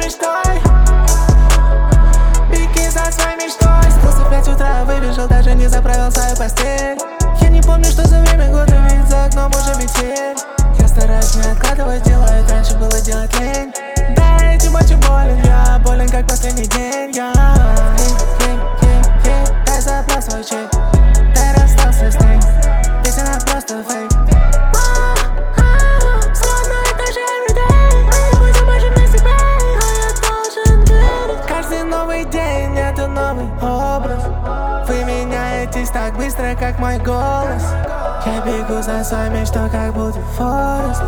мечтой. Беги за своей мечтой. Проснулся в 5 утра, выбежал, даже не заправил свою постель. Я не помню, что за время года, ведь за окном уже метель. Я стараюсь не откладывать, делаю, раньше было делать лень. Да, этим очень болен, я болен как последний день. Я дай забрал свой чек, дай расстался с ней, ведь она просто фейк. Каждый новый день это новый образ. Вы меняетесь так быстро, как мой голос. Я бегу за своей мечтой, как будто Форест.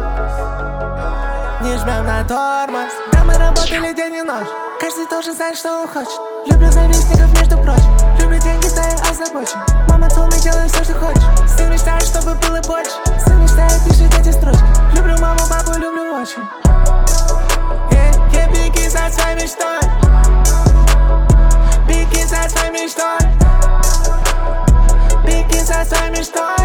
Не жмем на тормоз. Да, мы работали день и ночь. Каждый должен знать, что он хочет. Люблю завистников, между прочим. Люблю деньги, да я озабочен. Мама, целуй, делай все, что хочешь. Сын мечтает, чтобы было больше. Сын мечтает, пишет эти строчки. Люблю маму, папу, люблю очень. Беги за своей мечтой. Беги за своей мечтой. Беги за своей мечтой.